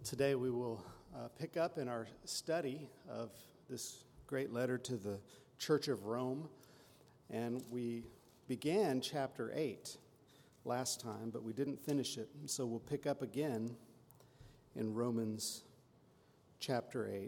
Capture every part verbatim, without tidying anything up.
Today we will uh, pick up in our study of this great letter to the Church of Rome, and we began chapter eight last time, but we didn't finish it, so we'll pick up again in Romans chapter eight.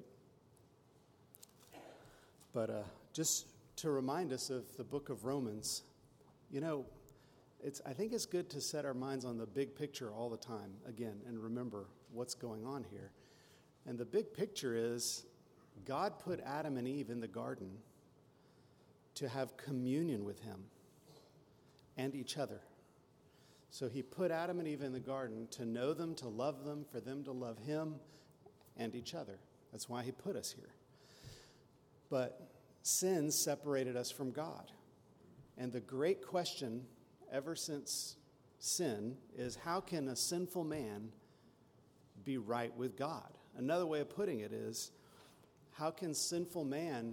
But uh, just to remind us of the book of Romans, you know, It's, I think it's good to set our minds on the big picture all the time, again, and remember what's going on here. And the big picture is God put Adam and Eve in the garden to have communion with him and each other. So he put Adam and Eve in the garden to know them, to love them, for them to love him and each other. That's why he put us here. But sin separated us from God. And the great question ever since sin is, how can a sinful man be right with God? Another way of putting it is, how can sinful man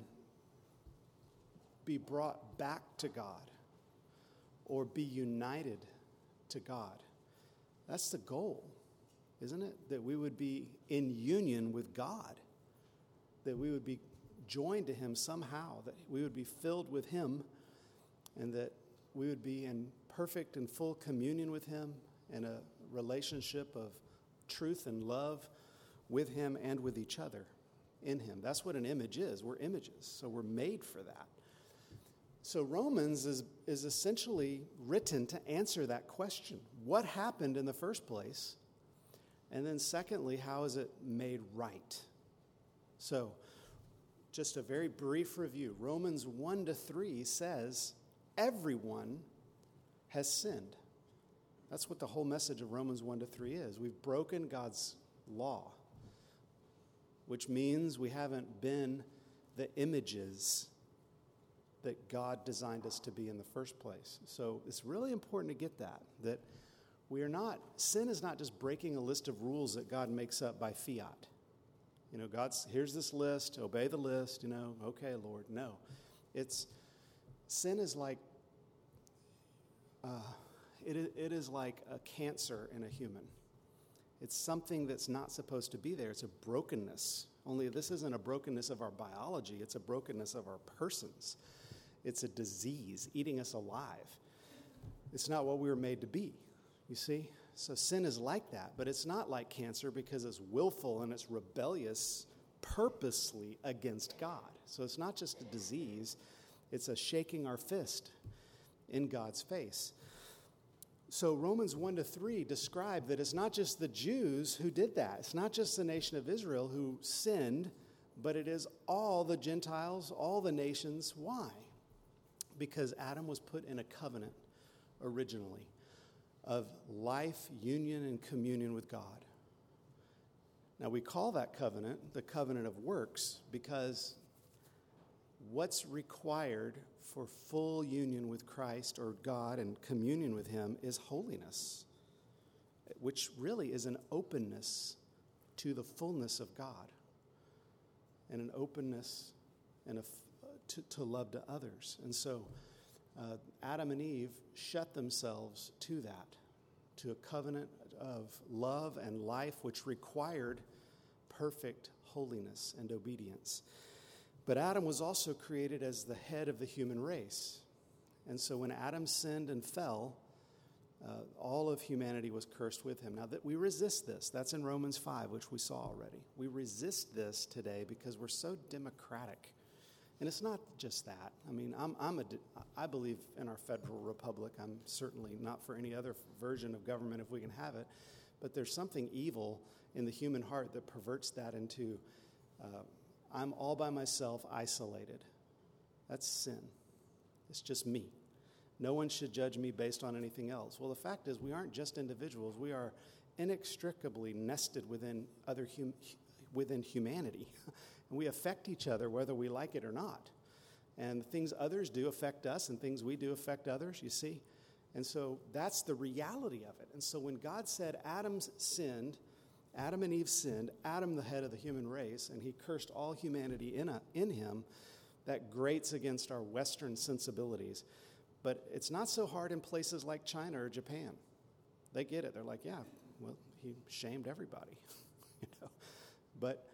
be brought back to God or be united to God? That's the goal, isn't it? That we would be in union with God, that we would be joined to him somehow, that we would be filled with him, and that we would be in perfect and full communion with him, in a relationship of truth and love with him and with each other in him. That's what an image is. We're images, so we're made for that. So Romans is, is essentially written to answer that question. What happened in the first place? And then secondly, how is it made right? So just a very brief review. Romans one to three says, everyone has sinned. That's what the whole message of Romans one to three is. We've broken God's law, which means we haven't been the images that God designed us to be in the first place. So it's really important to get that, that we are not, sin is not just breaking a list of rules that God makes up by fiat. You know, God's, here's this list, obey the list, you know, okay, Lord. No, it's, sin is like, uh, it, it is like a cancer in a human. It's something that's not supposed to be there. It's a brokenness. Only this isn't a brokenness of our biology. It's a brokenness of our persons. It's a disease eating us alive. It's not what we were made to be, you see? So sin is like that, but it's not like cancer because it's willful and it's rebellious purposely against God. So it's not just a disease. It's a shaking our fist in God's face. So Romans one to three describe that it's not just the Jews who did that. It's not just the nation of Israel who sinned, but it is all the Gentiles, all the nations. Why? Because Adam was put in a covenant originally of life, union, and communion with God. Now we call that covenant the covenant of works because what's required for full union with Christ or God and communion with him is holiness, which really is an openness to the fullness of God and an openness and a, to, to love to others. And so uh, Adam and Eve shut themselves to that, to a covenant of love and life which required perfect holiness and obedience. But Adam was also created as the head of the human race. And so when Adam sinned and fell, uh, all of humanity was cursed with him. Now, that we resist this. That's in Romans five, which we saw already. We resist this today because we're so democratic. And it's not just that. I mean, I'm, I'm a, I believe in our federal republic. I'm certainly not for any other version of government if we can have it. But there's something evil in the human heart that perverts that into uh, I'm all by myself, isolated. That's sin. It's just me. No one should judge me based on anything else. Well, the fact is we aren't just individuals. We are inextricably nested within other hum- within humanity. And we affect each other whether we like it or not. And things others do affect us and things we do affect others, you see. And so that's the reality of it. And so when God said Adam's sinned, Adam and Eve sinned, Adam the head of the human race, and he cursed all humanity in, a, in him, that grates against our Western sensibilities. But it's not so hard in places like China or Japan. They get it. They're like, yeah, well, he shamed everybody. You But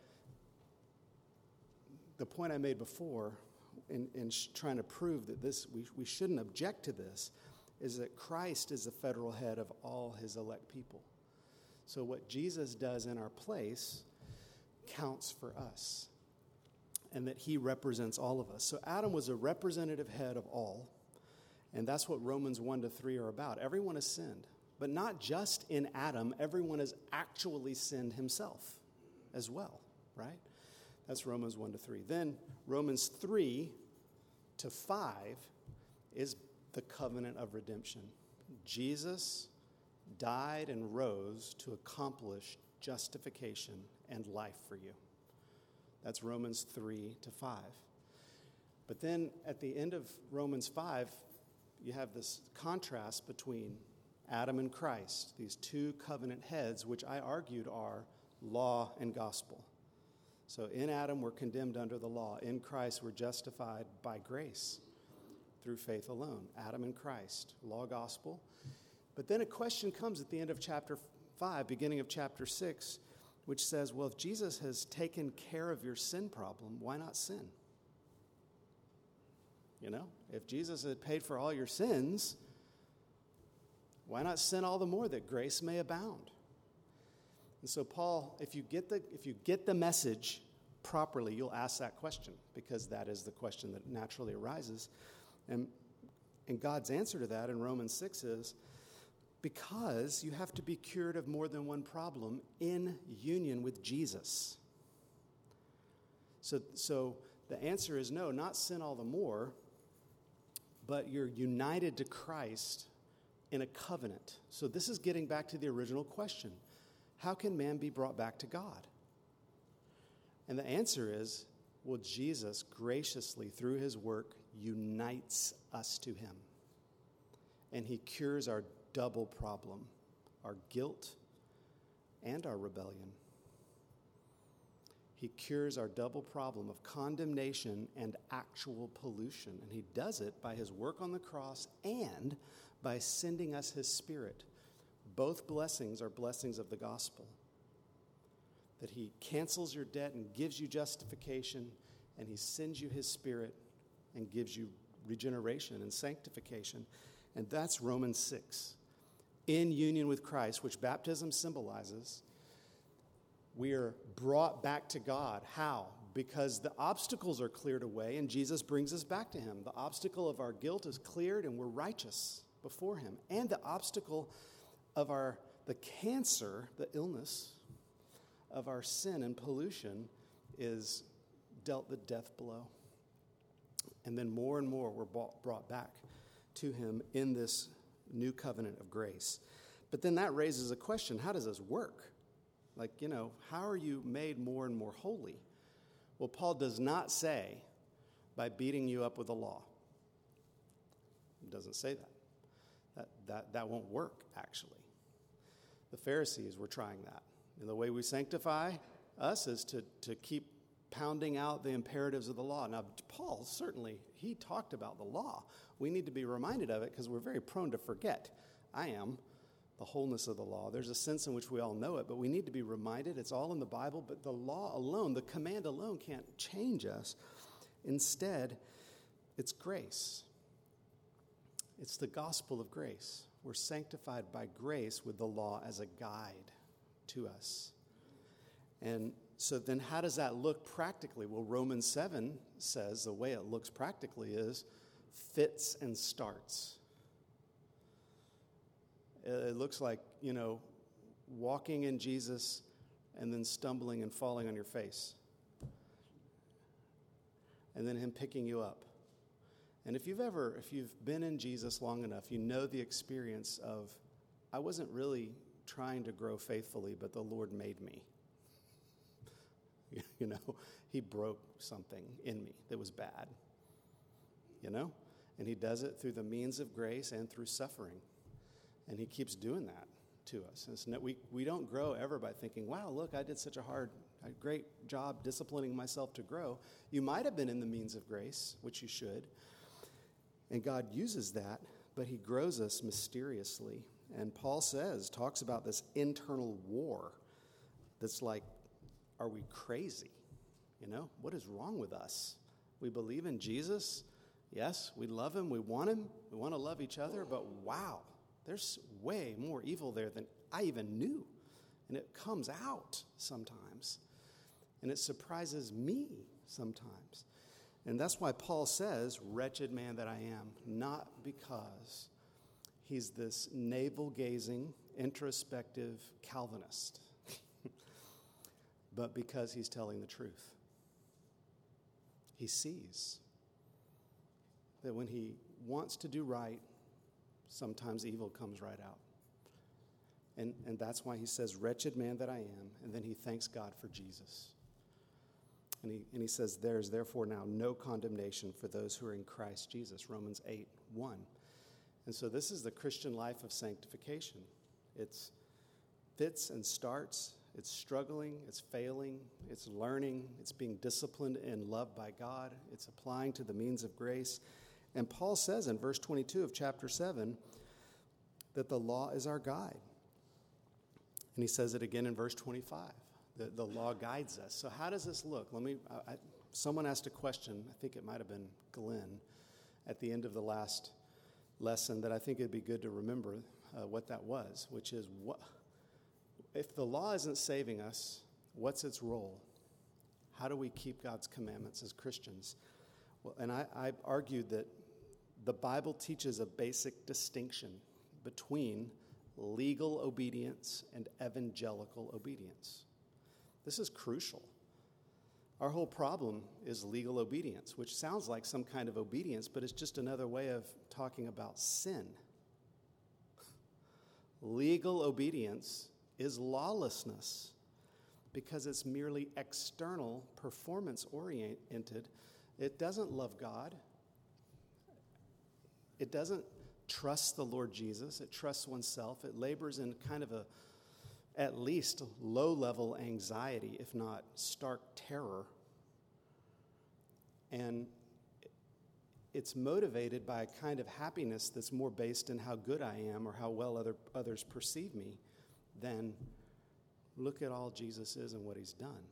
the point I made before in, in sh- trying to prove that this we, we shouldn't object to this is that Christ is the federal head of all his elect people. So what Jesus does in our place counts for us, and that he represents all of us. So Adam was a representative head of all, and that's what Romans one to three are about. Everyone has sinned, but not just in Adam. Everyone has actually sinned himself as well, right? That's Romans one to three. Then Romans three to five is the covenant of redemption. Jesus died and rose to accomplish justification and life for you. That's Romans three to five. But then at the end of Romans five, you have this contrast between Adam and Christ, these two covenant heads, which I argued are law and gospel. So in Adam, we're condemned under the law. In Christ, we're justified by grace through faith alone. Adam and Christ, law, gospel. But then a question comes at the end of chapter five, beginning of chapter six, which says, well, if Jesus has taken care of your sin problem, why not sin? You know, if Jesus had paid for all your sins, why not sin all the more that grace may abound? And so Paul, if you get the if you get the message properly, you'll ask that question, because that is the question that naturally arises. And, and God's answer to that in Romans six is, because you have to be cured of more than one problem in union with Jesus. So, so the answer is no, not sin all the more, but you're united to Christ in a covenant. So this is getting back to the original question. How can man be brought back to God? And the answer is, well, Jesus graciously, through his work, unites us to him. And he cures our double problem, our guilt and our rebellion. He cures our double problem of condemnation and actual pollution. And he does it by his work on the cross and by sending us his Spirit. Both blessings are blessings of the gospel. That he cancels your debt and gives you justification, and he sends you his Spirit and gives you regeneration and sanctification. And that's Romans six. In union with Christ, which baptism symbolizes, we are brought back to God. How? Because the obstacles are cleared away, and Jesus brings us back to him. The obstacle of our guilt is cleared, and we're righteous before him. And the obstacle of our the cancer, the illness of our sin and pollution is dealt the death blow. And then more and more we're brought back to him in this new covenant of grace. But then that raises a question, how does this work? Like, you know, how are you made more and more holy? Well, Paul does not say by beating you up with the law. He doesn't say that. That, that, that won't work, actually. The Pharisees were trying that. And the way we sanctify us is to, to keep pounding out the imperatives of the law. Now, Paul, certainly, he talked about the law. We need to be reminded of it because we're very prone to forget. I am the wholeness of the law. There's a sense in which we all know it, but we need to be reminded. It's all in the Bible, but the law alone, the command alone can't change us. Instead, it's grace. It's the gospel of grace. We're sanctified by grace with the law as a guide to us. And so then how does that look practically? Well, Romans seven says the way it looks practically is fits and starts. It looks like, you know, walking in Jesus and then stumbling and falling on your face. And then him picking you up. And if you've ever, if you've been in Jesus long enough, you know the experience of, I wasn't really trying to grow faithfully, but the Lord made me. You know, he broke something in me that was bad. You know? And he does it through the means of grace and through suffering. And he keeps doing that to us. It's no, we, we don't grow ever by thinking, wow, look, I did such a hard, a great job disciplining myself to grow. You might have been in the means of grace, which you should. And God uses that, but he grows us mysteriously. And Paul says, talks about this internal war that's like are we crazy? You know, what is wrong with us? We believe in Jesus. Yes, we love him. We want him. We want to love each other. But wow, there's way more evil there than I even knew. And it comes out sometimes. And it surprises me sometimes. And that's why Paul says, wretched man that I am, not because he's this navel-gazing, introspective Calvinist, but because he's telling the truth. He sees that when he wants to do right, sometimes evil comes right out. And, and that's why he says, wretched man that I am, and then he thanks God for Jesus. And he, and he says, there is therefore now no condemnation for those who are in Christ Jesus, Romans eight one. And so this is the Christian life of sanctification. It's fits and starts, it's struggling, it's failing, it's learning, it's being disciplined and loved by God, it's applying to the means of grace. And Paul says in verse twenty-two of chapter seven that the law is our guide. And he says it again in verse twenty-five. The, the law guides us. So how does this look? Let me. I, I, someone asked a question. I think it might have been Glenn at the end of the last lesson that I think it'd be good to remember uh, what that was, which is what if the law isn't saving us, what's its role? How do we keep God's commandments as Christians? Well, and I, I argued that the Bible teaches a basic distinction between legal obedience and evangelical obedience. This is crucial. Our whole problem is legal obedience, which sounds like some kind of obedience, but it's just another way of talking about sin. Legal obedience is lawlessness because it's merely external, performance-oriented. It doesn't love God. It doesn't trust the Lord Jesus. It trusts oneself. It labors in kind of a, at least, low-level anxiety, if not stark terror. And it's motivated by a kind of happiness that's more based in how good I am or how well other, others perceive me than look at all Jesus is and what he's done.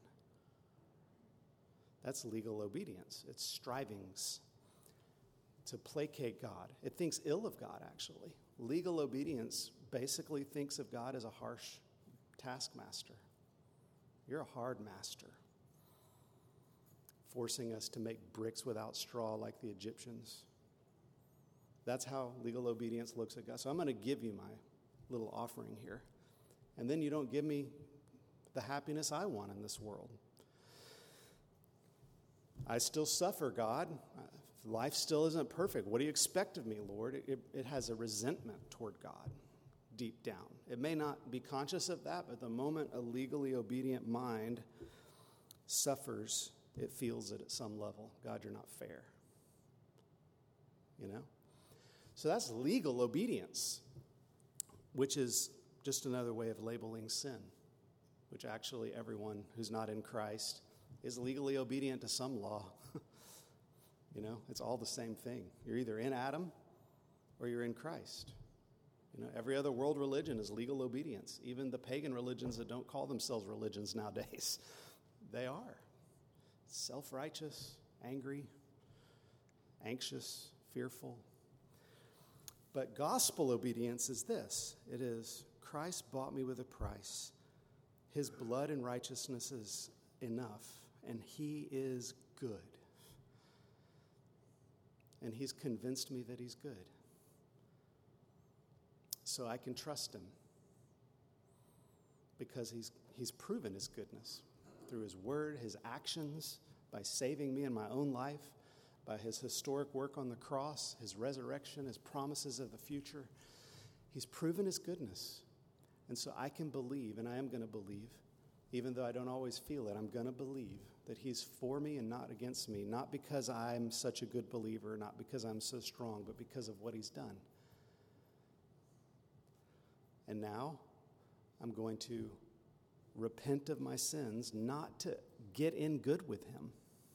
That's legal obedience. It's strivings to placate God. It thinks ill of God, actually. Legal obedience basically thinks of God as a harsh taskmaster. You're a hard master, forcing us to make bricks without straw like the Egyptians. That's how legal obedience looks at God. So I'm going to give you my little offering here. And then you don't give me the happiness I want in this world. I still suffer, God. Life still isn't perfect. What do you expect of me, Lord? It, it has a resentment toward God deep down. It may not be conscious of that, but the moment a legally obedient mind suffers, it feels it at some level. God, you're not fair. You know? So that's legal obedience, which is just another way of labeling sin, which actually everyone who's not in Christ is legally obedient to some law. You know, it's all the same thing. You're either in Adam or you're in Christ. You know, every other world religion is legal obedience. Even the pagan religions that don't call themselves religions nowadays, they are. Self-righteous, angry, anxious, fearful. But gospel obedience is this. It is, Christ bought me with a price. His blood and righteousness is enough, and he is good. And he's convinced me that he's good. So I can trust him because he's he's proven his goodness through his word, his actions, by saving me in my own life, by his historic work on the cross, his resurrection, his promises of the future. He's proven his goodness. And so I can believe, and I am going to believe, even though I don't always feel it, I'm going to believe that he's for me and not against me, not because I'm such a good believer, not because I'm so strong, but because of what he's done. And now I'm going to repent of my sins, not to get in good with him,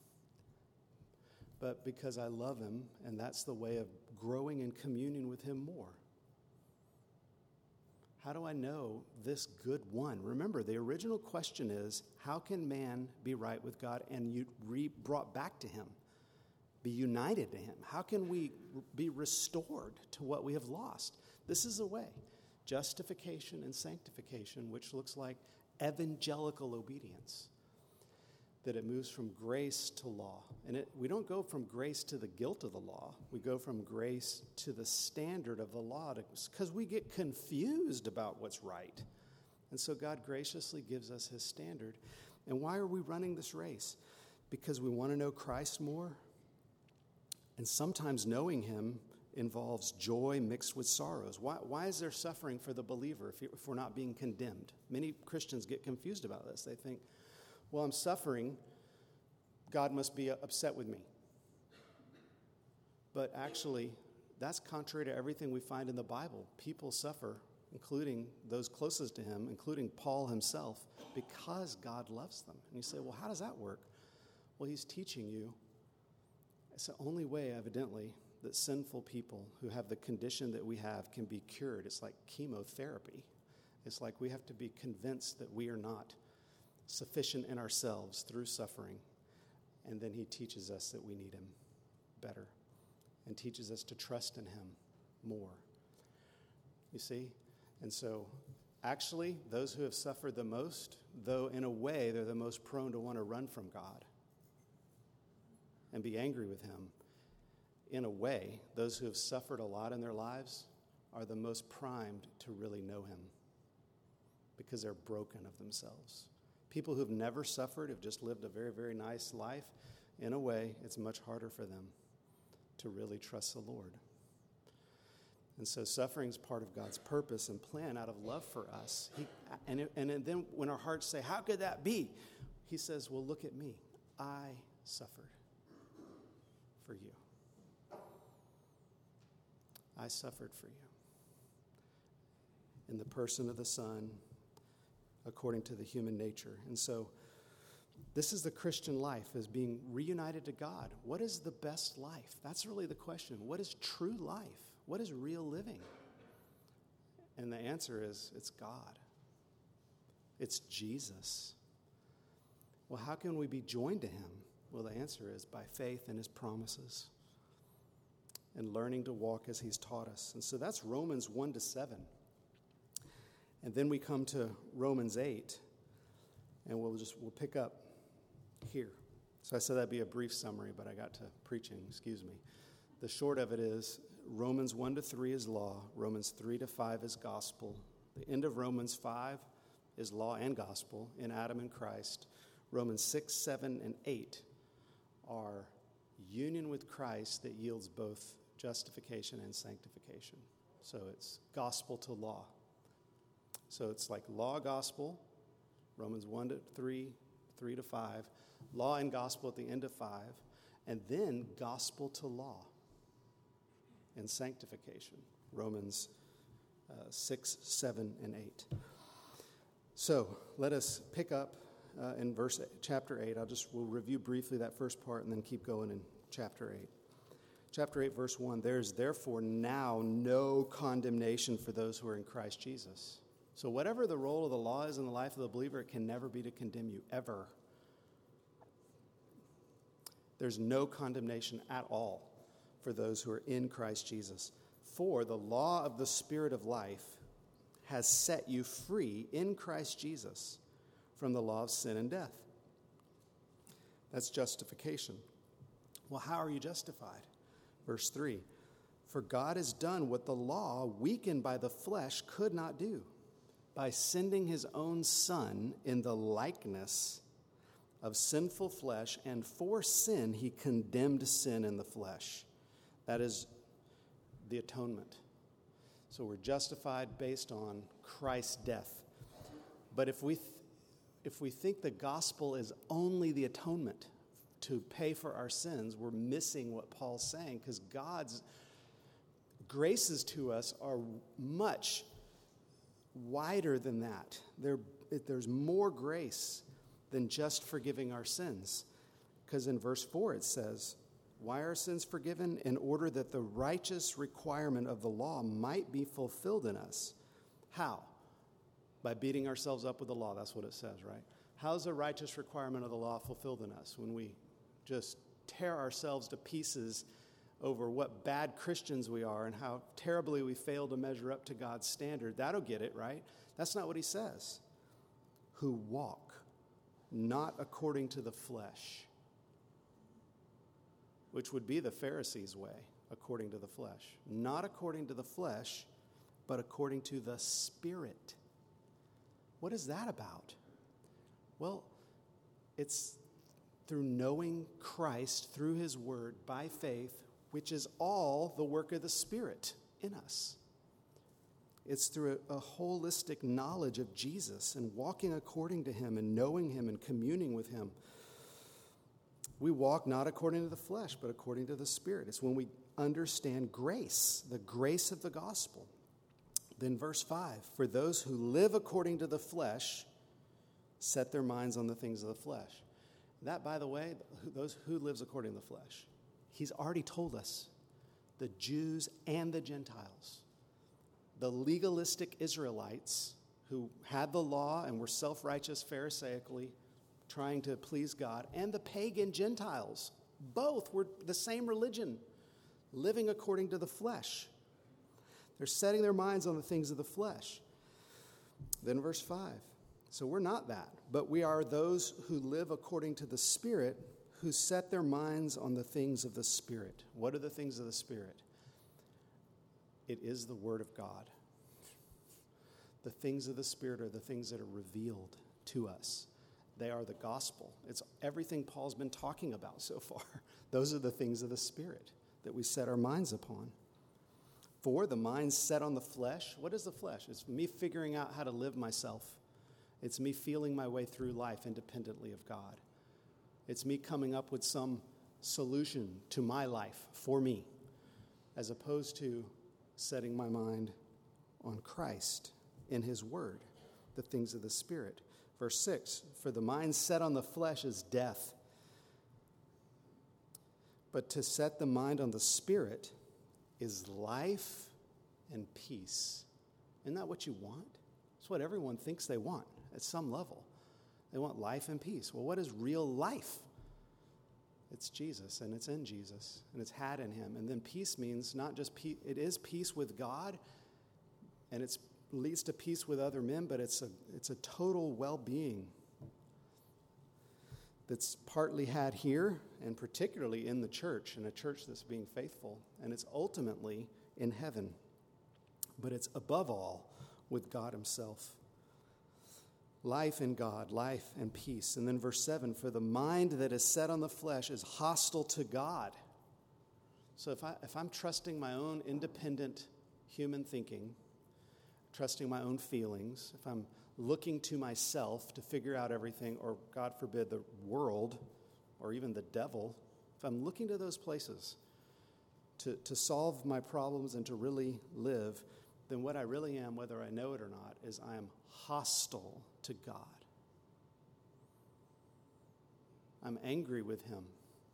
but because I love him, and that's the way of growing in communion with him more. How do I know this good one? Remember, the original question is, how can man be right with God and you re- brought back to him, be united to him? How can we be restored to what we have lost? This is a way, justification and sanctification, which looks like evangelical obedience, that it moves from grace to law. And it, we don't go from grace to the guilt of the law. We go from grace to the standard of the law because we get confused about what's right. And so God graciously gives us his standard. And why are we running this race? Because we want to know Christ more. And sometimes knowing him involves joy mixed with sorrows. Why, why is there suffering for the believer if, if we're not being condemned? Many Christians get confused about this. They think, well, I'm suffering, God must be upset with me. But actually, that's contrary to everything we find in the Bible. People suffer, including those closest to him, including Paul himself, because God loves them. And you say, well, how does that work? Well, he's teaching you. It's the only way, evidently, that sinful people who have the condition that we have can be cured. It's like chemotherapy. It's like we have to be convinced that we are not sufficient in ourselves through suffering. And then he teaches us that we need him better and teaches us to trust in him more. You see? And so actually, those who have suffered the most, though in a way they're the most prone to want to run from God and be angry with him, in a way, those who have suffered a lot in their lives are the most primed to really know him because they're broken of themselves. People who've never suffered, have just lived a very, very nice life, in a way, it's much harder for them to really trust the Lord. And so suffering is part of God's purpose and plan out of love for us. He, and, it, and then when our hearts say, how could that be? He says, well, look at me. I suffered for you. I suffered for you. In the person of the Son, according to the human nature. And so this is the Christian life, is being reunited to God. What is the best life? That's really the question. What is true life? What is real living? And the answer is, it's God. It's Jesus. Well, how can we be joined to him? Well, the answer is by faith in his promises and learning to walk as he's taught us. And so that's Romans one to seven. And then we come to Romans eight, and we'll just we'll pick up here. So I said that'd be a brief summary, but I got to preaching, excuse me. The short of it is Romans one to three is law, Romans three to five is gospel. The end of Romans five is law and gospel in Adam and Christ. Romans six, seven, and eight are union with Christ that yields both justification and sanctification. So it's gospel to law. So it's like law, gospel, Romans one to three, three to five, law and gospel at the end of five, and then gospel to law and sanctification, Romans uh, six, seven, and eight. So let us pick up uh, in verse chapter eight. I'll just we'll review briefly that first part and then keep going in chapter eight. Chapter eight, verse one, there is therefore now no condemnation for those who are in Christ Jesus. So whatever the role of the law is in the life of the believer, it can never be to condemn you, ever. There's no condemnation at all for those who are in Christ Jesus. For the law of the Spirit of life has set you free in Christ Jesus from the law of sin and death. That's justification. Well, how are you justified? Verse three, for God has done what the law, weakened by the flesh, could not do, by sending his own Son in the likeness of sinful flesh, and for sin he condemned sin in the flesh. That is the atonement. So we're justified based on Christ's death. But if we th- if we think the gospel is only the atonement to pay for our sins, we're missing what Paul's saying, because God's graces to us are much wider than that. There, there's more grace than just forgiving our sins. Because in verse four it says, why are sins forgiven? In order that the righteous requirement of the law might be fulfilled in us. How? By beating ourselves up with the law. That's what it says, right? How's the righteous requirement of the law fulfilled in us? When we just tear ourselves to pieces over what bad Christians we are and how terribly we fail to measure up to God's standard. That'll get it, right? That's not what he says. Who walk not according to the flesh, which would be the Pharisees' way, according to the flesh. Not according to the flesh, but according to the Spirit. What is that about? Well, it's through knowing Christ through his word by faith, which is all the work of the Spirit in us. It's through a, a holistic knowledge of Jesus and walking according to him and knowing him and communing with him. We walk not according to the flesh, but according to the Spirit. It's when we understand grace, the grace of the gospel. Then verse five, for those who live according to the flesh set their minds on the things of the flesh. That, by the way, those who lives according to the flesh, he's already told us, the Jews and the Gentiles, the legalistic Israelites who had the law and were self-righteous Pharisaically trying to please God, and the pagan Gentiles, both were the same religion, living according to the flesh. They're setting their minds on the things of the flesh. Then verse five. So we're not that, but we are those who live according to the Spirit, who set their minds on the things of the Spirit. What are the things of the Spirit? It is the Word of God. The things of the Spirit are the things that are revealed to us. They are the gospel. It's everything Paul's been talking about so far. Those are the things of the Spirit that we set our minds upon. For the mind set on the flesh. What is the flesh? It's me figuring out how to live myself. It's me feeling my way through life independently of God. It's me coming up with some solution to my life for me, as opposed to setting my mind on Christ in his word, the things of the Spirit. Verse six, for the mind set on the flesh is death, but to set the mind on the Spirit is life and peace. Isn't that what you want? It's what everyone thinks they want at some level. They want life and peace. Well, what is real life? It's Jesus, and it's in Jesus, and it's had in him. And then peace means not just peace, it is peace with God, and it leads to peace with other men, but it's a, it's a total well-being that's partly had here, and particularly in the church, in a church that's being faithful, and it's ultimately in heaven. But it's above all with God himself. Life in God, life and peace. And then verse seven, for the mind that is set on the flesh is hostile to God. So if, I, if I'm trusting my own independent human thinking, trusting my own feelings, if I'm looking to myself to figure out everything, or God forbid, the world, or even the devil, if I'm looking to those places to, to solve my problems and to really live, then what I really am, whether I know it or not, is I am hostile to God. I'm angry with him.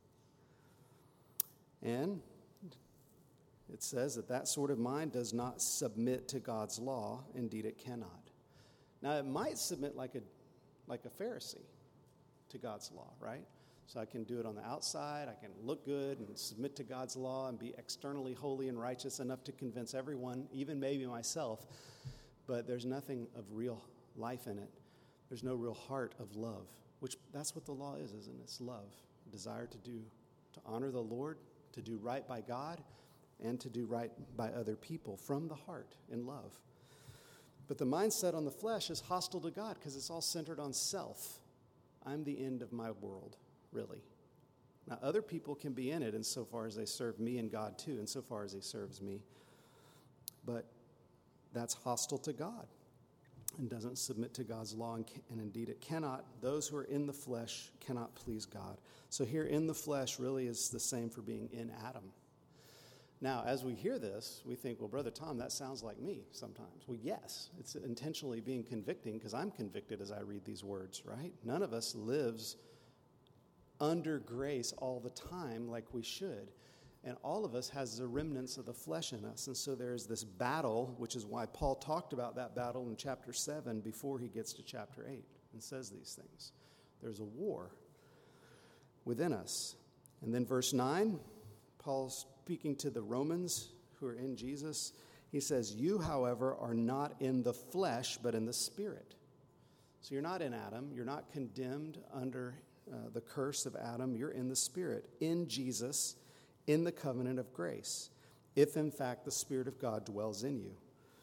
And it says that that sort of mind does not submit to God's law. Indeed, it cannot. Now, it might submit like a like a Pharisee to God's law, right? So I can do it on the outside. I can look good and submit to God's law and be externally holy and righteous enough to convince everyone, even maybe myself. But there's nothing of real life in it. There's no real heart of love, which that's what the law is, isn't it? It's love, desire to do, to honor the Lord, to do right by God, and to do right by other people from the heart in love. But the mindset on the flesh is hostile to God because it's all centered on self. I'm the end of my world, really. Now, other people can be in it insofar as they serve me and God too, insofar as he serves me. But that's hostile to God and doesn't submit to God's law, and, and indeed it cannot. Those who are in the flesh cannot please God. So here in the flesh really is the same for being in Adam. Now, as we hear this, we think, well, Brother Tom, that sounds like me sometimes. Well, yes, it's intentionally being convicting because I'm convicted as I read these words, right? None of us lives under grace all the time like we should. And all of us has the remnants of the flesh in us. And so there's this battle, which is why Paul talked about that battle in chapter seven before he gets to chapter eight and says these things. There's a war within us. And then verse nine, Paul speaking to the Romans who are in Jesus, he says, you, however, are not in the flesh, but in the Spirit. So you're not in Adam. You're not condemned under uh, the curse of Adam. You're in the Spirit, in Jesus, in the covenant of grace, if in fact the Spirit of God dwells in you.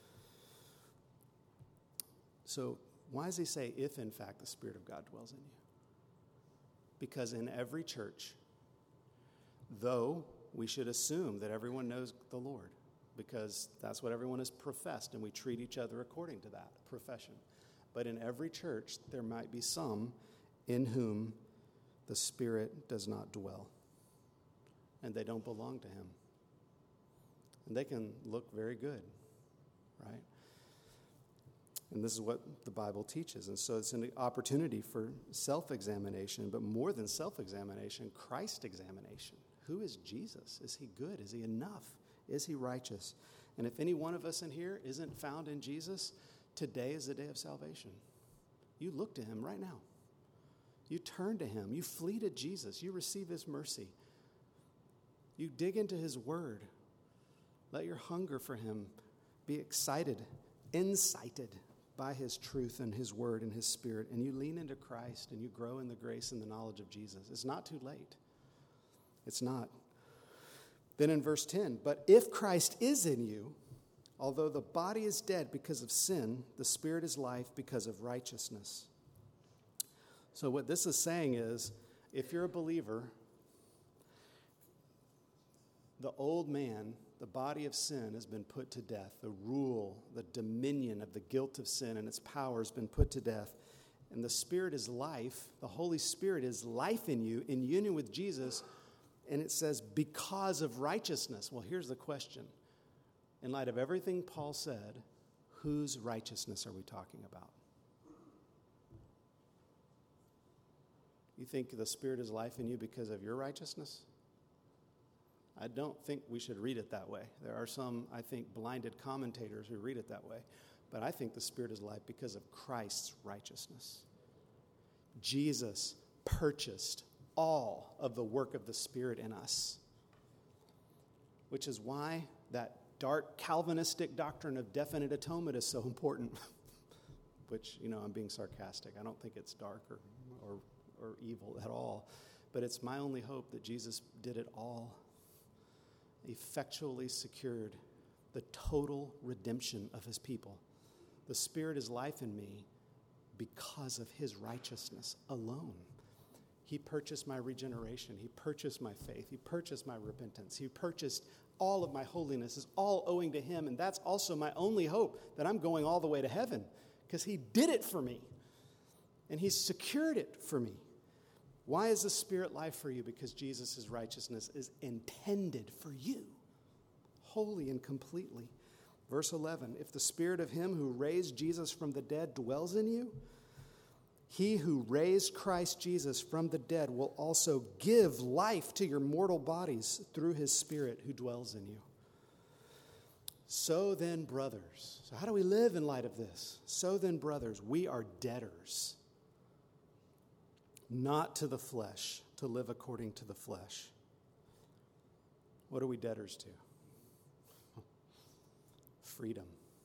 So why does he say, if in fact the Spirit of God dwells in you? Because in every church, though we should assume that everyone knows the Lord, because that's what everyone has professed, and we treat each other according to that profession. But in every church, there might be some in whom the Spirit does not dwell, and they don't belong to him. And they can look very good, right? And this is what the Bible teaches. And so it's an opportunity for self-examination, but more than self-examination, Christ examination. Who is Jesus? Is he good? Is he enough? Is he righteous? And if any one of us in here isn't found in Jesus, today is the day of salvation. You look to him right now. You turn to him. You flee to Jesus. You receive his mercy. You dig into his word. Let your hunger for him be excited, incited by his truth and his word and his Spirit, and you lean into Christ and you grow in the grace and the knowledge of Jesus. It's not too late. It's not. Then in verse ten, but if Christ is in you, although the body is dead because of sin, the Spirit is life because of righteousness. So what this is saying is, if you're a believer, the old man, the body of sin, has been put to death. The rule, the dominion of the guilt of sin and its power has been put to death. And the Spirit is life. The Holy Spirit is life in you, in union with Jesus. And it says, because of righteousness. Well, here's the question. In light of everything Paul said, whose righteousness are we talking about? You think the Spirit is life in you because of your righteousness? I don't think we should read it that way. There are some, I think, blinded commentators who read it that way. But I think the Spirit is life because of Christ's righteousness. Jesus purchased all of the work of the Spirit in us, which is why that dark Calvinistic doctrine of definite atonement is so important, which, you know, I'm being sarcastic. I don't think it's dark or, or, or evil at all, but it's my only hope that Jesus did it all, effectually secured the total redemption of his people. The Spirit is life in me because of his righteousness alone. He purchased my regeneration. He purchased my faith. He purchased my repentance. He purchased all of my holiness. Is all owing to him, and that's also my only hope, that I'm going all the way to heaven, because he did it for me, and he's secured it for me. Why is the Spirit life for you? Because Jesus' righteousness is intended for you, wholly and completely. Verse eleven, if the Spirit of him who raised Jesus from the dead dwells in you, he who raised Christ Jesus from the dead will also give life to your mortal bodies through his Spirit who dwells in you. So then, brothers, so how do we live in light of this? So then, brothers, we are debtors, not to the flesh, to live according to the flesh. What are we debtors to? Freedom.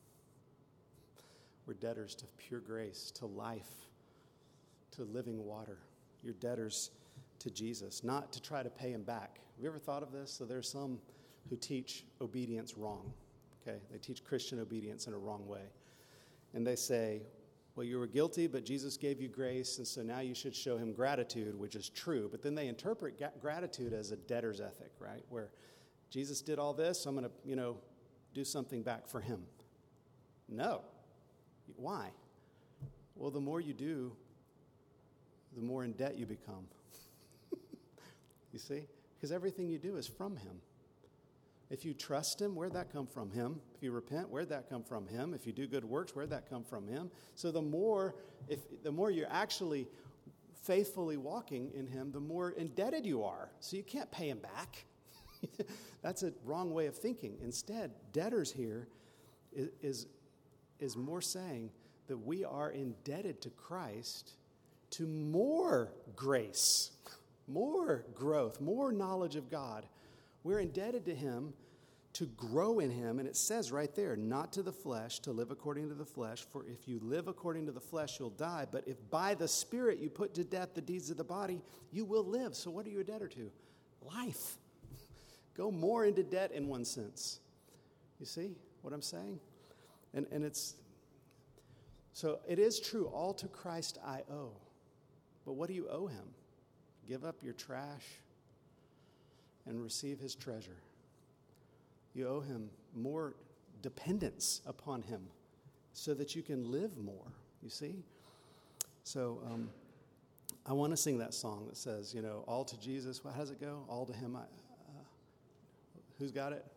We're debtors to pure grace, to life, to living water. You're debtors to Jesus, not to try to pay him back. Have you ever thought of this? So there's some who teach obedience wrong, okay? They teach Christian obedience in a wrong way. And they say, well, you were guilty, but Jesus gave you grace, and so now you should show him gratitude, which is true. But then they interpret ga- gratitude as a debtor's ethic, right? Where Jesus did all this, so I'm going to, you know, do something back for him. No. Why? Well, the more you do, the more in debt you become. You see? Because everything you do is from him. If you trust him, where'd that come from? Him. If you repent, where'd that come from? Him. If you do good works, where'd that come from? Him. So the more, if the more you're actually faithfully walking in him, the more indebted you are. So you can't pay him back. That's a wrong way of thinking. Instead, debtors here is, is, is more saying that we are indebted to Christ to more grace, more growth, more knowledge of God. We're indebted to him to grow in him. And it says right there, not to the flesh, to live according to the flesh. For if you live according to the flesh, you'll die. But if by the Spirit you put to death the deeds of the body, you will live. So what are you a debtor to? Life. Go more into debt in one sense. You see what I'm saying? And, and it's, so it is true, all to Christ I owe. But what do you owe him? Give up your trash and receive his treasure. You owe him more dependence upon him so that you can live more, you see? So um, I want to sing that song that says, you know, all to Jesus. How does it go? All to him. I, uh, who's got it?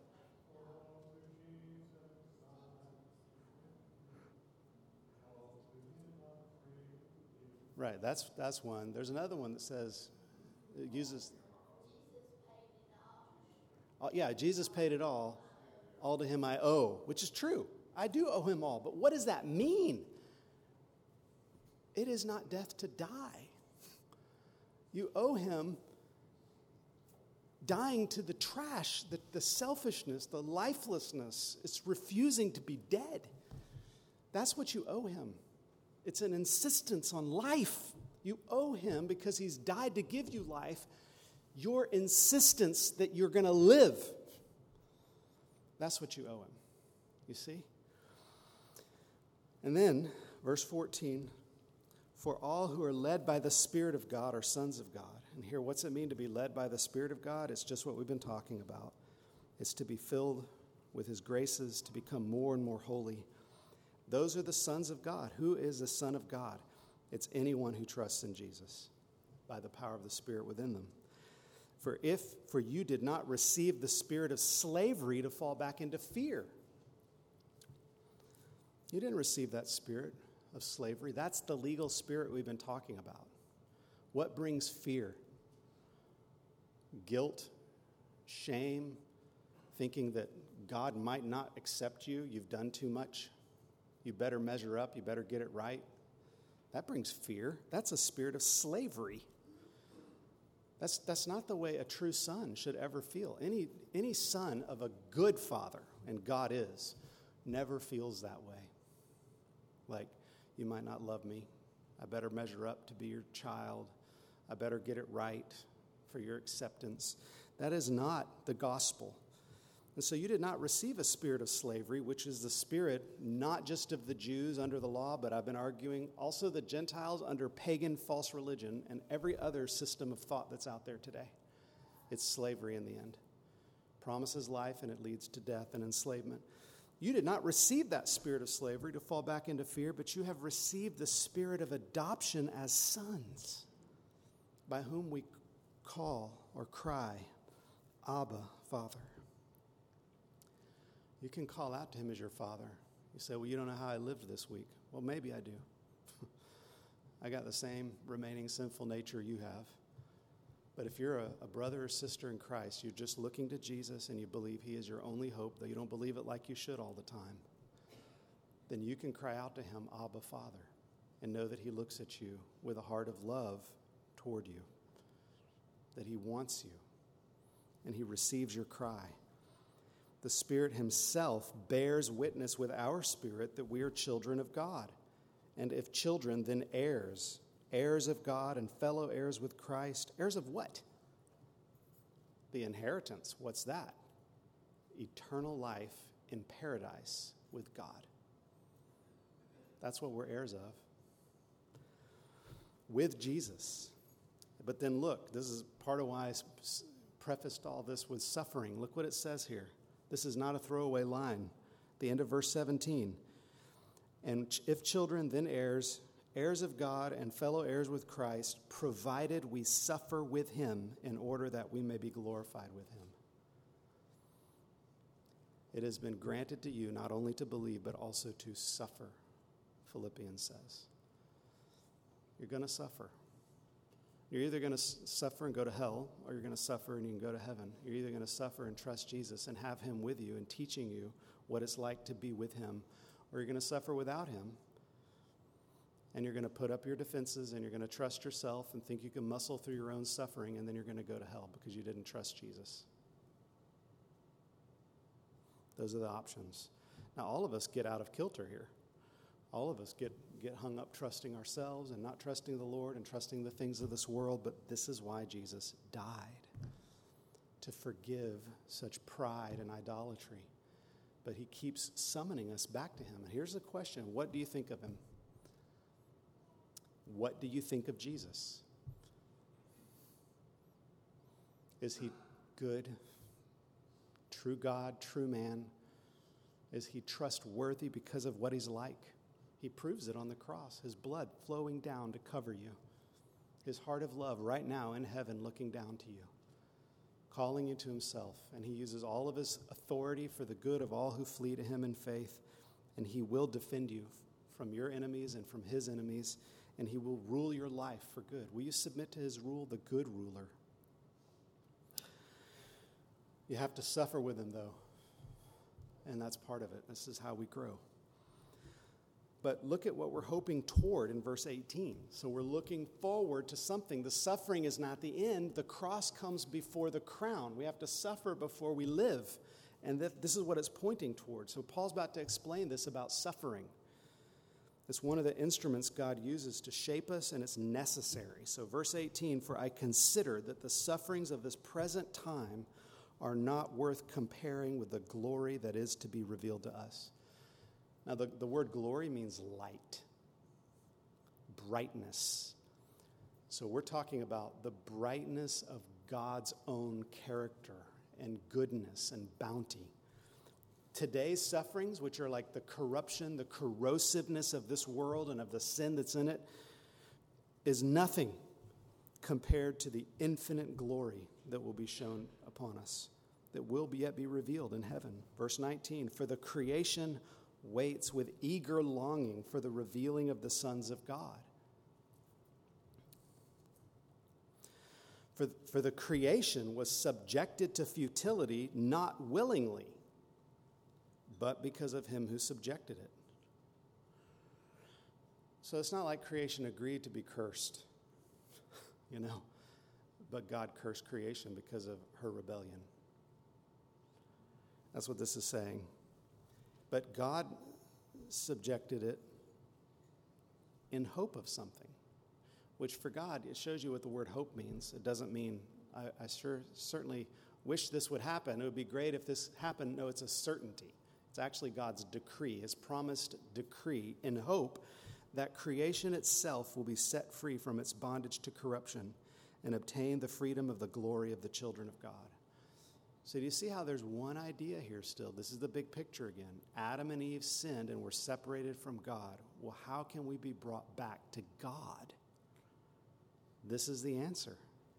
Right, that's that's one. There's another one that says, it uses, oh, yeah, Jesus paid it all. All to him I owe, which is true. I do owe him all. But what does that mean? It is not death to die. You owe him dying to the trash, the, the selfishness, the lifelessness. It's refusing to be dead. That's what you owe him. It's an insistence on life. You owe him, because he's died to give you life, your insistence that you're going to live. That's what you owe him. You see? And then, verse fourteen, for all who are led by the Spirit of God are sons of God. And here, what's it mean to be led by the Spirit of God? It's just what we've been talking about. It's to be filled with his graces, to become more and more holy. Those are the sons of God. Who is the son of God? It's anyone who trusts in Jesus by the power of the Spirit within them. For if, for you did not receive the spirit of slavery to fall back into fear. You didn't receive that spirit of slavery. That's the legal spirit we've been talking about. What brings fear? Guilt, shame, thinking that God might not accept you. You've done too much. You better measure up. You better get it right. That brings fear. That's a spirit of slavery. That's, that's not the way a true son should ever feel. Any, any son of a good father, and God is, never feels that way. Like, you might not love me. I better measure up to be your child. I better get it right for your acceptance. That is not the gospel. And so you did not receive a spirit of slavery, which is the spirit not just of the Jews under the law, but I've been arguing also the Gentiles under pagan false religion and every other system of thought that's out there today. It's slavery in the end. Promises life, and it leads to death and enslavement. You did not receive that spirit of slavery to fall back into fear, but you have received the spirit of adoption as sons, by whom we call or cry, Abba, Father. You can call out to him as your father. You say, well, you don't know how I lived this week. Well, maybe I do. I got the same remaining sinful nature you have. But if you're a, a brother or sister in Christ, you're just looking to Jesus and you believe he is your only hope, though you don't believe it like you should all the time, then you can cry out to him, Abba, Father, and know that he looks at you with a heart of love toward you, that he wants you, and he receives your cry. The Spirit himself bears witness with our spirit that we are children of God. And if children, then heirs, heirs of God and fellow heirs with Christ. Heirs of what? The inheritance. What's that? Eternal life in paradise with God. That's what we're heirs of. With Jesus. But then look, this is part of why I prefaced all this with suffering. Look what it says here. This is not a throwaway line. The end of verse seventeen. And if children, then heirs, heirs of God and fellow heirs with Christ, provided we suffer with him in order that we may be glorified with him. It has been granted to you not only to believe, but also to suffer, Philippians says. You're going to suffer. You're either going to suffer and go to hell, or you're going to suffer and you can go to heaven. You're either going to suffer and trust Jesus and have him with you and teaching you what it's like to be with him, or you're going to suffer without him, and you're going to put up your defenses and you're going to trust yourself and think you can muscle through your own suffering, and then you're going to go to hell because you didn't trust Jesus. Those are the options. Now, all of us get out of kilter here. All of us get, get hung up trusting ourselves and not trusting the Lord and trusting the things of this world, but this is why Jesus died, to forgive such pride and idolatry. But he keeps summoning us back to him. And here's the question: what do you think of him? What do you think of Jesus? Is he good, true God, true man? Is he trustworthy because of what he's like? He proves it on the cross, his blood flowing down to cover you, his heart of love right now in heaven looking down to you, calling you to himself. And he uses all of his authority for the good of all who flee to him in faith, and he will defend you from your enemies and from his enemies, and he will rule your life for good. Will you submit to his rule, the good ruler? You have to suffer with him, though, and that's part of it. This is how we grow. But look at what we're hoping toward in verse eighteen. So we're looking forward to something. The suffering is not the end. The cross comes before the crown. We have to suffer before we live. And that, this is what it's pointing toward. So Paul's about to explain this about suffering. It's one of the instruments God uses to shape us, and it's necessary. So verse eighteen, for I consider that the sufferings of this present time are not worth comparing with the glory that is to be revealed to us. Now, the, the word glory means light, brightness. So we're talking about the brightness of God's own character and goodness and bounty. Today's sufferings, which are like the corruption, the corrosiveness of this world and of the sin that's in it, is nothing compared to the infinite glory that will be shown upon us, that will yet be revealed in heaven. Verse nineteen, for the creation waits with eager longing for the revealing of the sons of God. For, for the creation was subjected to futility, not willingly, but because of him who subjected it. So it's not like creation agreed to be cursed, you know, but God cursed creation because of her rebellion. That's what this is saying. But God subjected it in hope of something, which for God, it shows you what the word hope means. It doesn't mean, I, I sure certainly wish this would happen. It would be great if this happened. No, it's a certainty. It's actually God's decree, his promised decree, in hope that creation itself will be set free from its bondage to corruption and obtain the freedom of the glory of the children of God. So do you see how there's one idea here still? This is the big picture again. Adam and Eve sinned and were separated from God. Well, how can we be brought back to God? This is the answer.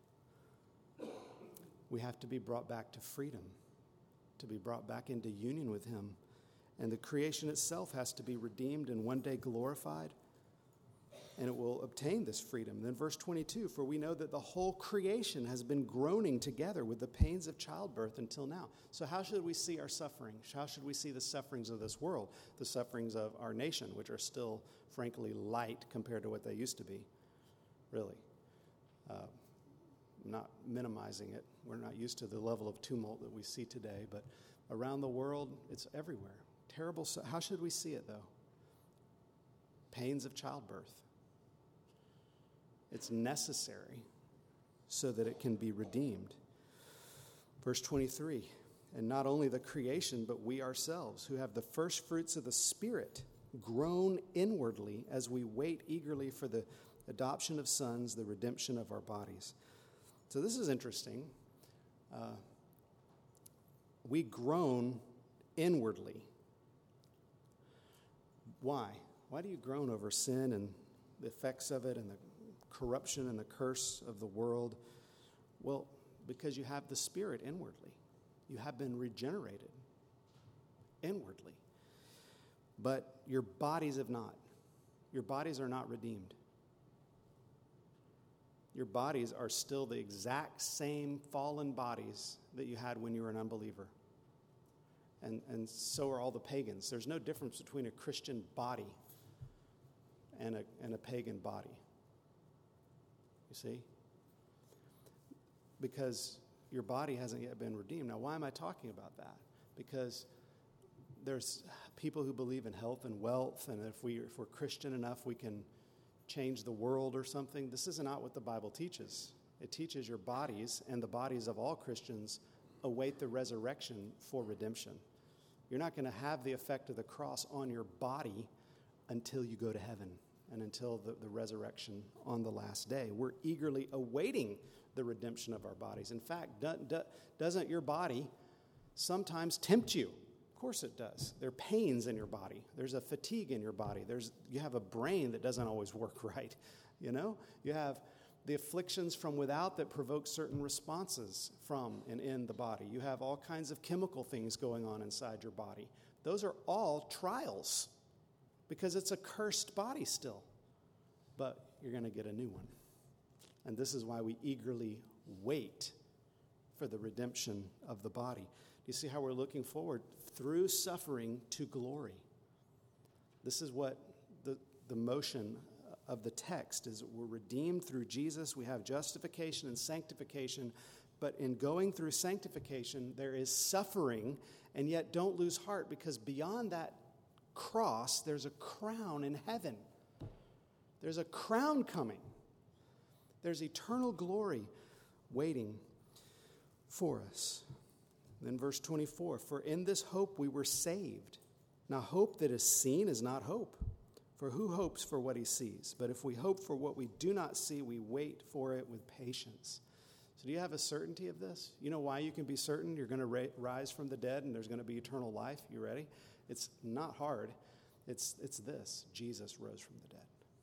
We have to be brought back to freedom, to be brought back into union with him. And the creation itself has to be redeemed and one day glorified, and it will obtain this freedom. Then verse twenty-two, for we know that the whole creation has been groaning together with the pains of childbirth until now. So how should we see our suffering? How should we see the sufferings of this world, the sufferings of our nation, which are still, frankly, light compared to what they used to be, really? Uh, not minimizing it. We're not used to the level of tumult that we see today, but around the world, it's everywhere. Terrible. Su- how should we see it, though? Pains of childbirth. It's necessary so that it can be redeemed. Verse twenty-three, and not only the creation, but we ourselves, who have the first fruits of the Spirit, groan inwardly as we wait eagerly for the adoption of sons, the redemption of our bodies. So this is interesting. Uh, we groan inwardly. Why? Why do you groan over sin and the effects of it and the corruption and the curse of the world? Well, because you have the Spirit inwardly. You have been regenerated inwardly. But your bodies have not. Your bodies are not redeemed. Your bodies are still the exact same fallen bodies that you had when you were an unbeliever. And, and so are all the pagans. There's no difference between a Christian body and a, and a pagan body. You see? Because your body hasn't yet been redeemed. Now, why am I talking about that? Because there's people who believe in health and wealth, and if, we, if we're Christian enough, we can change the world or something. This is not what the Bible teaches. It teaches your bodies, and the bodies of all Christians await the resurrection for redemption. You're not going to have the effect of the cross on your body until you go to heaven and until the, the resurrection on the last day. We're eagerly awaiting the redemption of our bodies. In fact, do, do, doesn't your body sometimes tempt you? Of course it does. There are pains in your body. There's a fatigue in your body. There's you have a brain that doesn't always work right. You know, you have the afflictions from without that provoke certain responses from and in the body. You have all kinds of chemical things going on inside your body. Those are all trials because it's a cursed body still. But you're going to get a new one. And this is why we eagerly wait for the redemption of the body. You see how we're looking forward through suffering to glory. This is what the, the motion of the text is. We're redeemed through Jesus. We have justification and sanctification. But in going through sanctification, there is suffering. And yet don't lose heart, because beyond that cross, there's a crown in heaven. There's a crown coming. There's eternal glory waiting for us. Then verse twenty-four, for in this hope we were saved. Now hope that is seen is not hope. For who hopes for what he sees? But if we hope for what we do not see, we wait for it with patience. So do you have a certainty of this? You know why you can be certain you're going to ra- rise from the dead and there's going to be eternal life? You ready? It's not hard. It's, it's this. Jesus rose from the dead.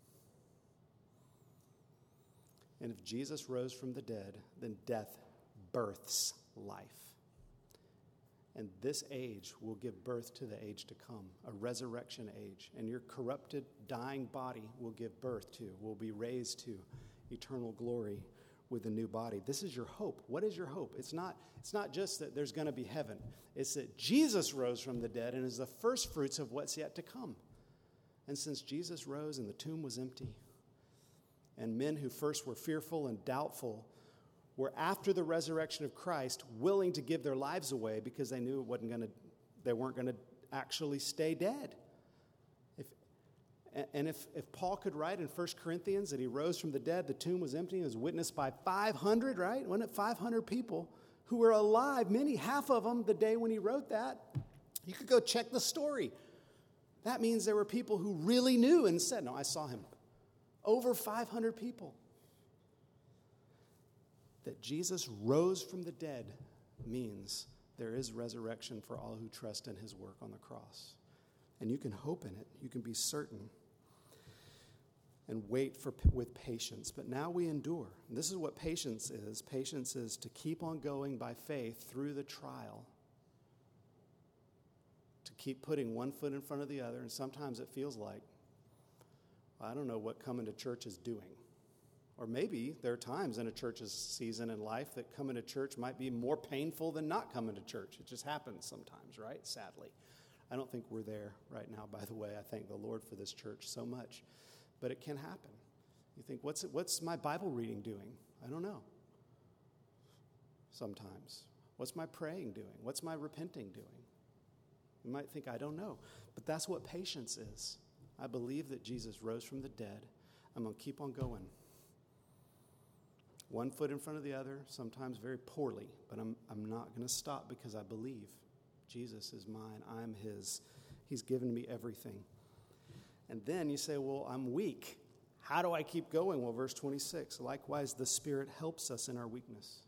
And if Jesus rose from the dead, then death births life. And this age will give birth to the age to come, a resurrection age. And your corrupted, dying body will give birth to, will be raised to eternal glory with a new body. This is your hope. What is your hope? It's not, it's not just that there's going to be heaven. It's that Jesus rose from the dead and is the first fruits of what's yet to come. And since Jesus rose and the tomb was empty, and men who first were fearful and doubtful were, after the resurrection of Christ, willing to give their lives away because they knew it wasn't going to, they weren't going to actually stay dead. If, and if, if Paul could write in First Corinthians that he rose from the dead, the tomb was empty, and was witnessed by five hundred, right? Wasn't it five hundred people who were alive, many, half of them the day when he wrote that? You could go check the story. That means there were people who really knew and said, no, I saw him. Over five hundred people. That Jesus rose from the dead means there is resurrection for all who trust in his work on the cross. And you can hope in it. You can be certain and wait for with patience. But now we endure. And this is what patience is. Patience is to keep on going by faith through the trial. To keep putting one foot in front of the other. And sometimes it feels like, I don't know what coming to church is doing. Or maybe there are times in a church's season in life that coming to church might be more painful than not coming to church. It just happens sometimes, right? Sadly. I don't think we're there right now, by the way. I thank the Lord for this church so much. But it can happen. You think, what's, it, what's my Bible reading doing? I don't know. Sometimes. What's my praying doing? What's my repenting doing? You might think, I don't know. But that's what patience is. I believe that Jesus rose from the dead. I'm going to keep on going. One foot in front of the other, sometimes very poorly, but I'm I'm not going to stop because I believe Jesus is mine. I'm his. He's given me everything. And then you say, well, I'm weak. How do I keep going? Well, verse twenty-six, likewise, the Spirit helps us in our weakness.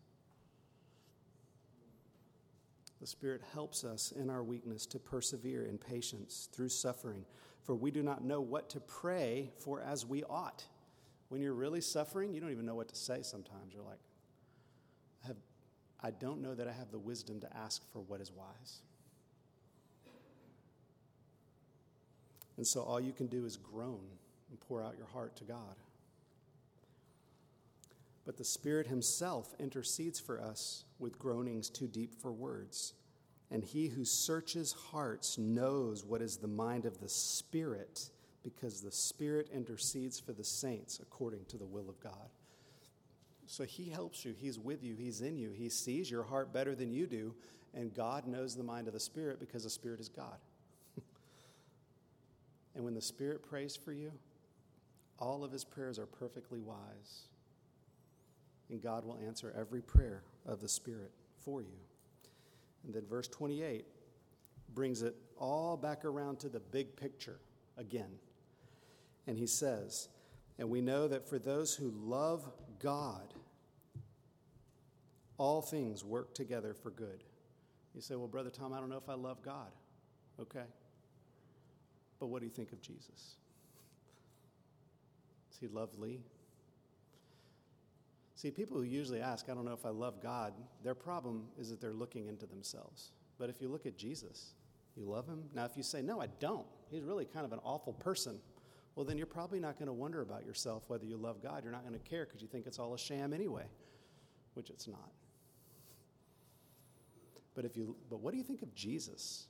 The Spirit helps us in our weakness to persevere in patience through suffering, for we do not know what to pray for as we ought. When you're really suffering, you don't even know what to say sometimes. You're like, I, have, I don't know that I have the wisdom to ask for what is wise. And so all you can do is groan and pour out your heart to God. But the Spirit himself intercedes for us with groanings too deep for words. And he who searches hearts knows what is the mind of the Spirit, because the Spirit intercedes for the saints according to the will of God. So he helps you. He's with you. He's in you. He sees your heart better than you do. And God knows the mind of the Spirit because the Spirit is God. And when the Spirit prays for you, all of his prayers are perfectly wise. And God will answer every prayer of the Spirit for you. And then verse twenty-eight brings it all back around to the big picture again. And he says, and we know that for those who love God, all things work together for good. You say, well, Brother Tom, I don't know if I love God. Okay. But what do you think of Jesus? Is he lovely? See, people who usually ask, I don't know if I love God, their problem is that they're looking into themselves. But if you look at Jesus, you love him. Now, if you say, no, I don't, he's really kind of an awful person, well, then you're probably not going to wonder about yourself whether you love God. You're not going to care because you think it's all a sham anyway, which it's not. But if you, but what do you think of Jesus?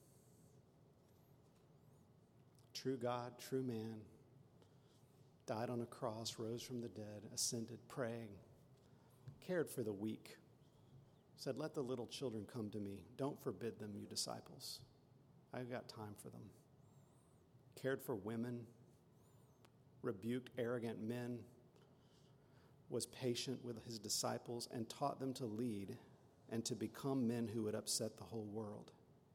True God, true man, died on a cross, rose from the dead, ascended, praying, cared for the weak, said, let the little children come to me. Don't forbid them, you disciples. I've got time for them. Cared for women, rebuked arrogant men, was patient with his disciples, and taught them to lead and to become men who would upset the whole world.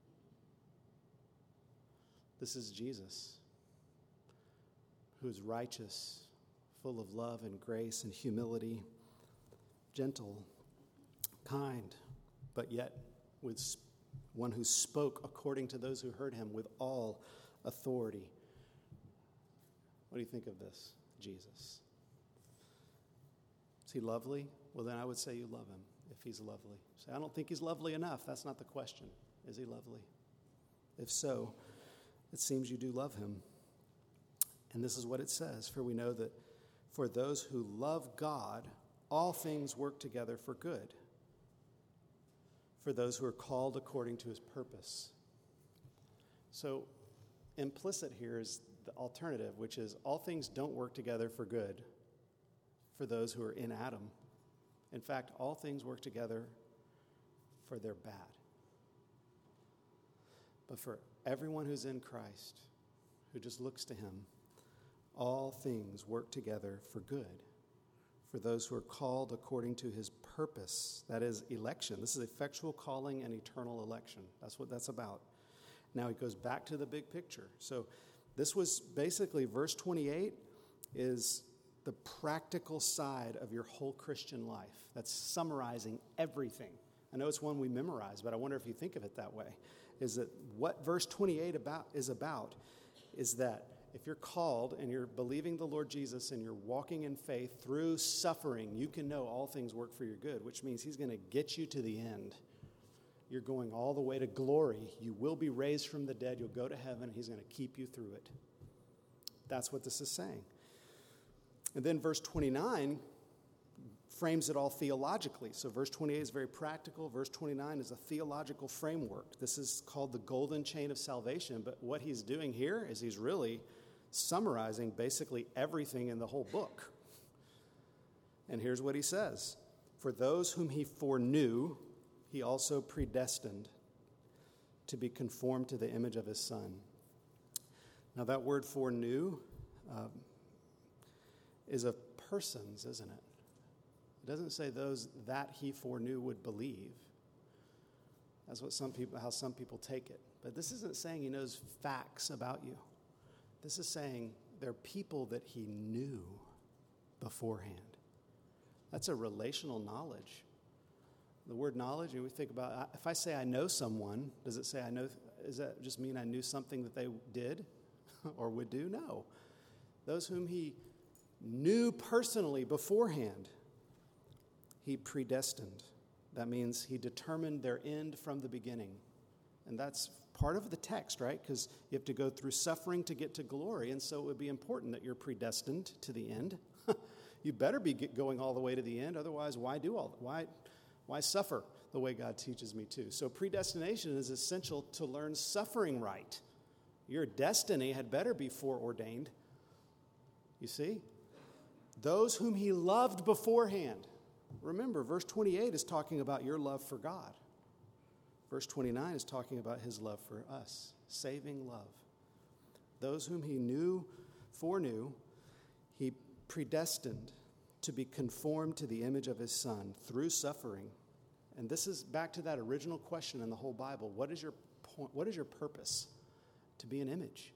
This is Jesus, who is righteous, full of love and grace and humility, gentle, kind, but yet with one who spoke according to those who heard him with all authority. What do you think of this, Jesus? Is he lovely? Well, then I would say you love him if he's lovely. Say, I don't think he's lovely enough. That's not the question. Is he lovely? If so, it seems you do love him. And this is what it says, for we know that for those who love God, all things work together for good, for those who are called according to his purpose. So implicit here is the alternative, which is all things don't work together for good for those who are in Adam. In fact, all things work together for their bad. But for everyone who's in Christ, who just looks to him, all things work together for good, for those who are called according to his purpose. That is election. This is effectual calling and eternal election. That's what that's about. Now he goes back to the big picture. So this was basically, verse twenty-eight is the practical side of your whole Christian life. That's summarizing everything. I know it's one we memorize, but I wonder if you think of it that way. Is that what verse twenty-eight about is about is that if you're called and you're believing the Lord Jesus and you're walking in faith through suffering, you can know all things work for your good, which means he's going to get you to the end. You're going all the way to glory. You will be raised from the dead. You'll go to heaven. He's going to keep you through it. That's what this is saying. And then verse twenty-nine frames it all theologically. So verse twenty-eight is very practical. Verse twenty-nine is a theological framework. This is called the golden chain of salvation. But what he's doing here is he's really summarizing basically everything in the whole book. And here's what he says. For those whom he foreknew, he also predestined to be conformed to the image of his Son. Now that word foreknew um, is of persons, isn't it? It doesn't say those that he foreknew would believe. That's what some people, how some people take it. But this isn't saying he knows facts about you. This is saying they're people that he knew beforehand. That's a relational knowledge. The word knowledge, and we think about, if I say I know someone, does it say I know, does that just mean I knew something that they did or would do? No. Those whom he knew personally beforehand, he predestined. That means he determined their end from the beginning. And that's part of the text, right? Because you have to go through suffering to get to glory. And so it would be important that you're predestined to the end. you better be get going all the way to the end. Otherwise, why do all why why suffer the way God teaches me to? So predestination is essential to learn suffering right. Your destiny had better be foreordained. You see? Those whom he loved beforehand. Remember, verse twenty-eight is talking about your love for God. Verse twenty-nine is talking about his love for us, saving love. Those whom he knew, foreknew, he predestined to be conformed to the image of his Son through suffering. And this is back to that original question in the whole Bible. What is your point? What is your purpose? To be an image,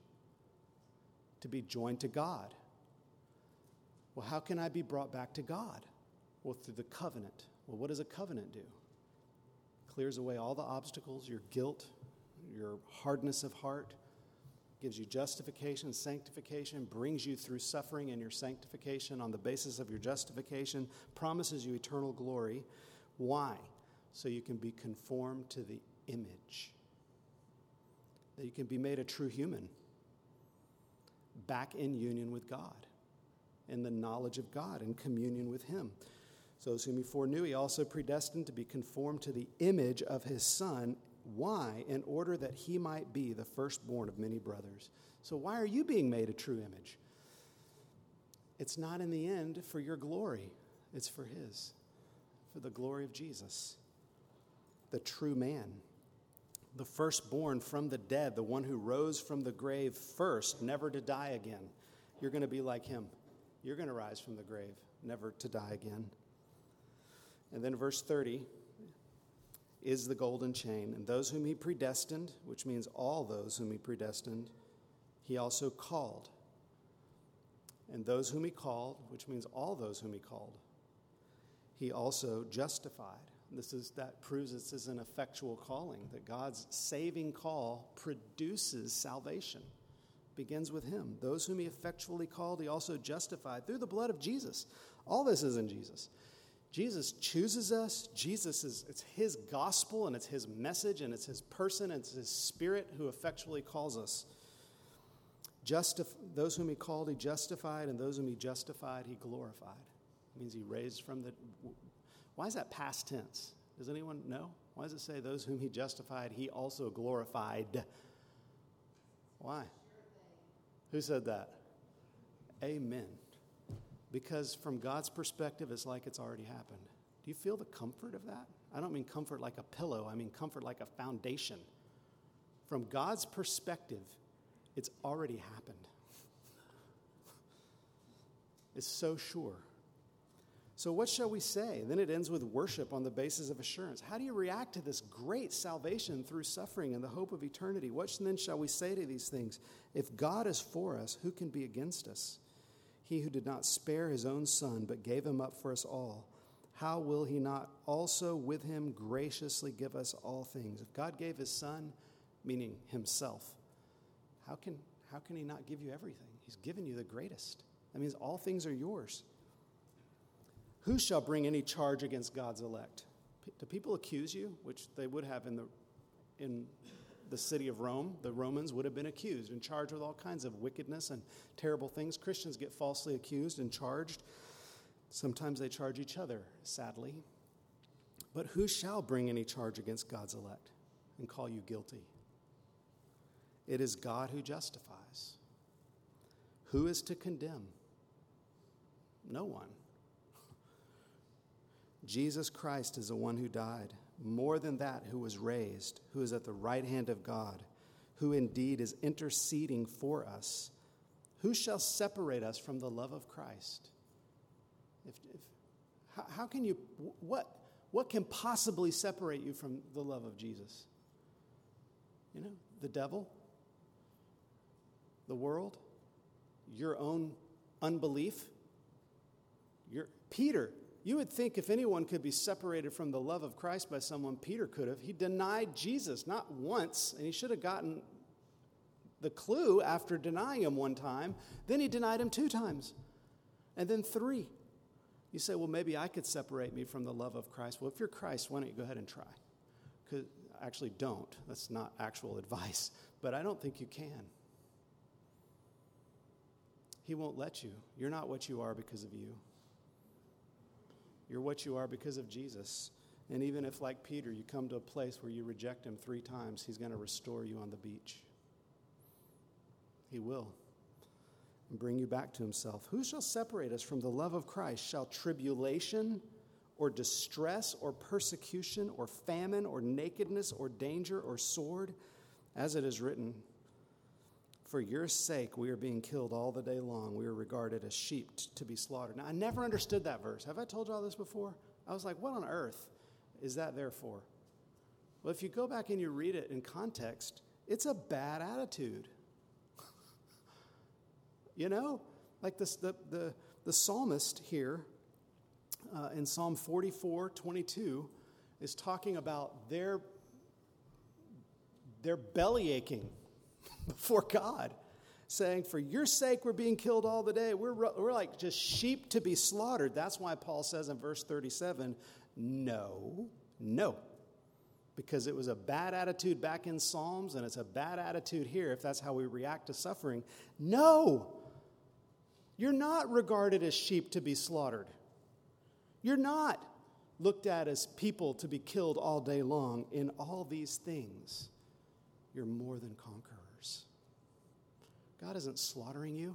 to be joined to God. Well, how can I be brought back to God? Well, through the covenant. Well, what does a covenant do? Clears away all the obstacles, your guilt, your hardness of heart, gives you justification, sanctification, brings you through suffering and your sanctification on the basis of your justification, promises you eternal glory. Why? So you can be conformed to the image. That you can be made a true human, back in union with God, in the knowledge of God, in communion with him. So those whom he foreknew, he also predestined to be conformed to the image of his Son. Why? In order that he might be the firstborn of many brothers. So why are you being made a true image? It's not in the end for your glory. It's for his, for the glory of Jesus, the true man, the firstborn from the dead, the one who rose from the grave first, never to die again. You're going to be like him. You're going to rise from the grave, never to die again. And then verse thirty is the golden chain. And those whom he predestined, which means all those whom he predestined, he also called. And those whom he called, which means all those whom he called, he also justified. This is that proves this is an effectual calling, that God's saving call produces salvation. Begins with him. Those whom he effectually called, he also justified through the blood of Jesus. All this is in Jesus. Jesus chooses us. Jesus is, it's his gospel and it's his message and it's his person and it's his spirit who effectually calls us. Justif- those whom he called, he justified, and those whom he justified, he glorified. It means he raised from the... Why is that past tense? Does anyone know? Why does it say those whom he justified, he also glorified? Why? Who said that? Amen. Because from God's perspective, it's like it's already happened. Do you feel the comfort of that? I don't mean comfort like a pillow. I mean comfort like a foundation. From God's perspective, it's already happened. It's so sure. So what shall we say? Then it ends with worship on the basis of assurance. How do you react to this great salvation through suffering and the hope of eternity? What then shall we say to these things? If God is for us, who can be against us? He who did not spare his own Son, but gave him up for us all, how will he not also with him graciously give us all things? If God gave his Son, meaning himself, how can, how can he not give you everything? He's given you the greatest. That means all things are yours. Who shall bring any charge against God's elect? Do people accuse you, which they would have in the in the city of Rome? The Romans would have been accused and charged with all kinds of wickedness and terrible things. Christians get falsely accused and charged. Sometimes they charge each other, sadly. But who shall bring any charge against God's elect and call you guilty? It is God who justifies. Who is to condemn? No one. Jesus Christ is the one who died. More than that, who was raised, who is at the right hand of God, who indeed is interceding for us. Who shall separate us from the love of Christ? If, if, how, how can you, what, what can possibly separate you from the love of Jesus? You know, the devil, the world, your own unbelief. Your, Peter, you would think if anyone could be separated from the love of Christ by someone, Peter could have. He denied Jesus not once, and he should have gotten the clue after denying him one time. Then he denied him two times, and then three. You say, well, maybe I could separate me from the love of Christ. Well, if you're Christ, why don't you go ahead and try? Because actually, don't. That's not actual advice, but I don't think you can. He won't let you. You're not what you are because of you. You're what you are because of Jesus. And even if, like Peter, you come to a place where you reject him three times, he's going to restore you on the beach. He will. And bring you back to himself. Who shall separate us from the love of Christ? Shall tribulation or distress or persecution or famine or nakedness or danger or sword? As it is written, for your sake we are being killed all the day long. We are regarded as sheep t- to be slaughtered. Now, I never understood that verse. Have I told you all this before? I was like, what on earth is that there for? Well, if you go back and you read it in context, it's a bad attitude. You know, like this, the, the, the psalmist here uh, in Psalm forty-four twenty-two is talking about their, their belly aching before God, saying, for your sake we're being killed all the day. We're, we're like just sheep to be slaughtered. That's why Paul says in verse thirty-seven, no, no. Because it was a bad attitude back in Psalms, and it's a bad attitude here if that's how we react to suffering. No! You're not regarded as sheep to be slaughtered. You're not looked at as people to be killed all day long. In all these things, you're more than conquerors. God isn't slaughtering you.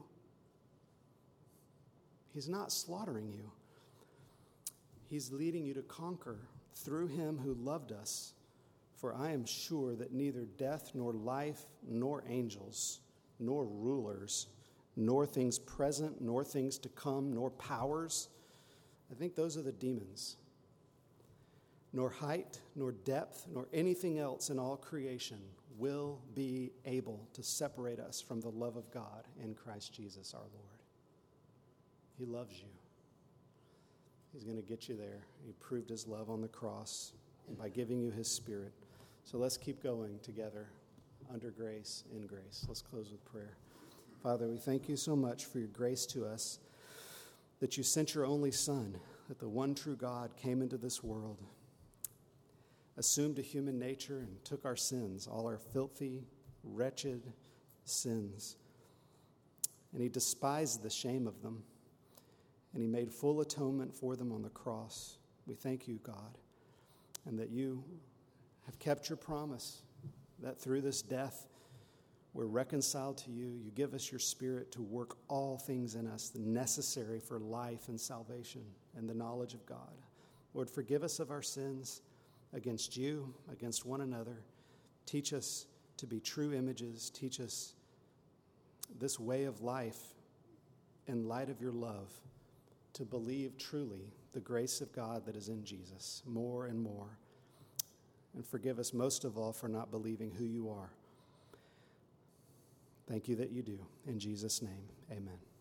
He's not slaughtering you. He's leading you to conquer through him who loved us. For I am sure that neither death nor life nor angels nor rulers nor things present, nor things to come, nor powers. I think those are the demons. Nor height, nor depth, nor anything else in all creation will be able to separate us from the love of God in Christ Jesus our Lord. He loves you. He's going to get you there. He proved his love on the cross by giving you his Spirit. So let's keep going together under grace, in grace. Let's close with prayer. Father, we thank you so much for your grace to us, that you sent your only Son, that the one true God came into this world, assumed a human nature, and took our sins, all our filthy, wretched sins. And he despised the shame of them, and he made full atonement for them on the cross. We thank you, God, and that you have kept your promise, that through this death, we're reconciled to you. You give us your Spirit to work all things in us necessary for life and salvation and the knowledge of God. Lord, forgive us of our sins against you, against one another. Teach us to be true images. Teach us this way of life in light of your love, to believe truly the grace of God that is in Jesus more and more. And forgive us most of all for not believing who you are. Thank you that you do. In Jesus' name, amen.